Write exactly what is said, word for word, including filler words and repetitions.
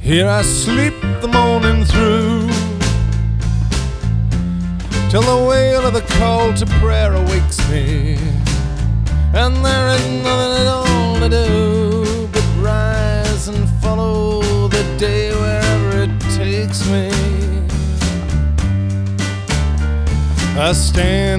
Here I sleep the morning through, till the wail of the call to prayer awakes me, and there is nothing at all to do but rise and follow the day wherever it takes me. I stand